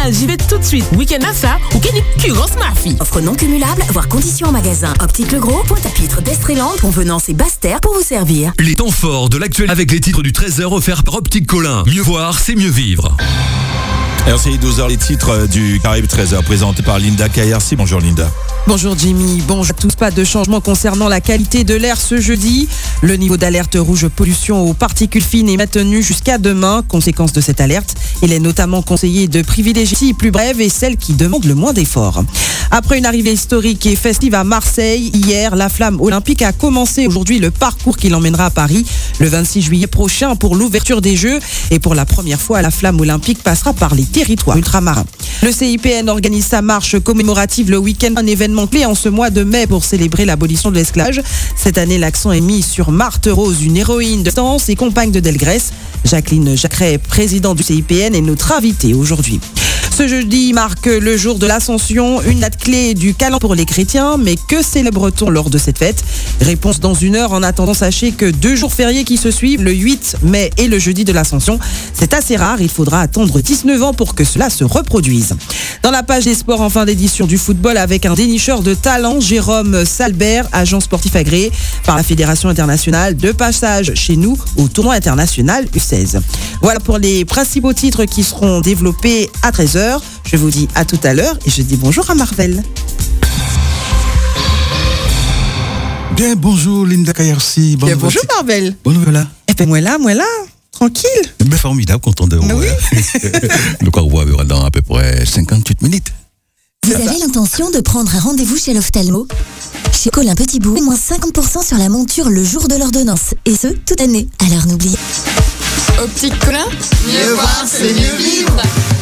j'y vais tout de suite. Week-end à ça, ou quelle curance ma fille. Offre non cumulable, voire conditions en magasin. Optique Le Gros, Pointe-à-Pitre, d'Estréland, Convenance et Basse-Terre pour vous servir. Les temps forts de l'actuel avec les titres du 13h offerts par Optique Colin. Mieux voir, c'est mieux vivre. RCI 12h, les titres du Caraïbe 13h, présentés par Linda KRC. Bonjour Linda. Bonjour Jimmy, bonjour à tous. Pas de changement concernant la qualité de l'air ce jeudi. Le niveau d'alerte rouge pollution aux particules fines est maintenu jusqu'à demain. Conséquence de cette alerte, il est notamment conseillé de privilégier les plus brèves et celles qui demandent le moins d'efforts. Après une arrivée historique et festive à Marseille, hier, la flamme olympique a commencé aujourd'hui le parcours qui l'emmènera à Paris le 26 juillet prochain pour l'ouverture des Jeux. Et pour la première fois, la flamme olympique passera par les territoires ultramarins. Le CIPN organise sa marche commémorative le week-end, un événement clé en ce mois de mai pour célébrer l'abolition de l'esclavage. Cette année, l'accent est mis sur Marthe Rose, une héroïne de Stance et compagne de Delgrès. Jacqueline Jacqueret, présidente du CIPN, est notre invitée aujourd'hui. Ce jeudi marque le jour de l'Ascension, une date clé du calendrier pour les chrétiens. Mais que célèbre-t-on lors de cette fête? Réponse dans une heure. En attendant, sachez que 2 jours fériés qui se suivent, le 8 mai et le jeudi de l'Ascension, c'est assez rare. Il faudra attendre 19 ans pour que cela se reproduise. Dans la page des sports en fin d'édition du football, avec un dénicheur de talent, Jérôme Salbert, agent sportif agréé par la Fédération internationale, de passage chez nous au tournoi international U16. Voilà pour les principaux titres qui seront développés à 13h. Je vous dis à tout à l'heure et je dis bonjour à Marvel. Bien, bonjour Linda KRC. Bien, bonjour Marvel. Bonne nouvelle. Eh ben, moi là, tranquille. Mais formidable, content de vous. Oui. Le corps vous verra dans à peu près 58 minutes. Vous avez l'intention de prendre un rendez-vous chez l'ophtalmo? Chez Colin Petitbout, moins 50% sur la monture le jour de l'ordonnance. Et ce, toute l'année. Alors n'oubliez. Optique Colin, mieux voir, c'est mieux vivre.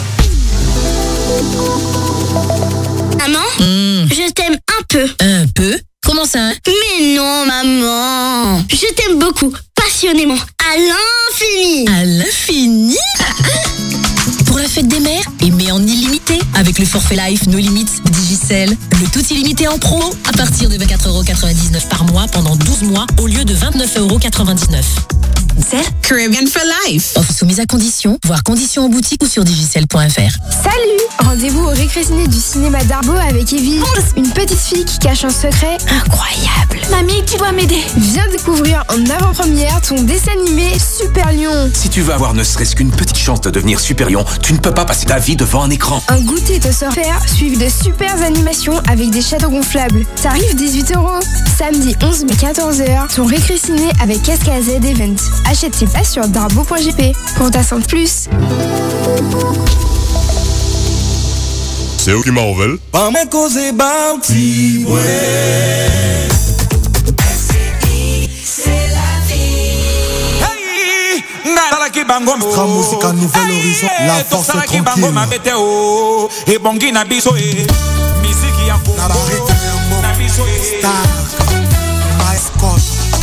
Maman, je t'aime un peu. Un peu? Comment ça? Mais non, maman. Je t'aime beaucoup, passionnément, à l'infini. À l'infini? Pour la fête des mères, aimez en illimité avec le forfait Life No Limits Digicel. Le tout illimité en promo à partir de 24,99€ par mois pendant 12 mois au lieu de 29,99€. C'est Caribbean for Life. Offre soumise à conditions, voire conditions en boutique ou sur digicel.fr. Salut! Rendez-vous au récré ciné du cinéma d'Arbo avec Evie, une petite fille qui cache un secret incroyable. Mamie, tu dois m'aider. Viens découvrir en avant-première ton dessin animé Super Lion. Si tu veux avoir ne serait-ce qu'une petite chance de devenir Super Lion, tu ne peux pas passer ta vie devant un écran. Un goûter te sort faire, suivi de super animations avec des châteaux gonflables. Tarif 18€. Samedi 11 mai 14h, ton récré ciné avec SKZ Event. Achète tes places sur darbo.gp. Pour t'attendre plus. C'est où qui Marvel? Pas me causer bounty, ouais. C'est la vie. Hey, nada qui bango. Extra musique à nouvel horizon. La force est tranquille. Et bongi na biso e. Musique ya Congo. Na biso e. Star. My Scott.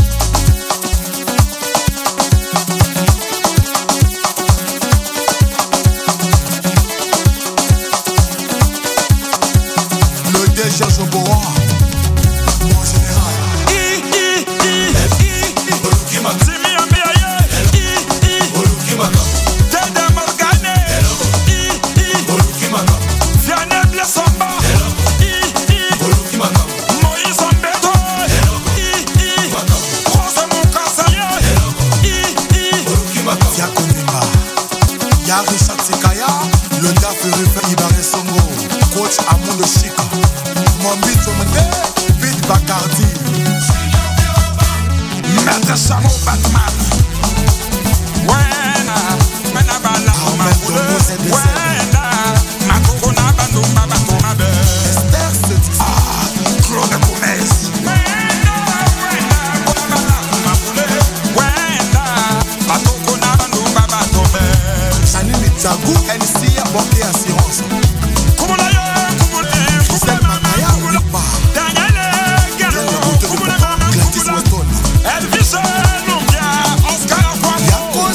Georges Bois, mon général. Richard Sekaya, le gars fait Ibaré Songo, coach Amon de Chica. Mon beat sur mon nez, beat Bacardi. Maître Samo Batman. Ouais, na bala, ma boule. Ouais.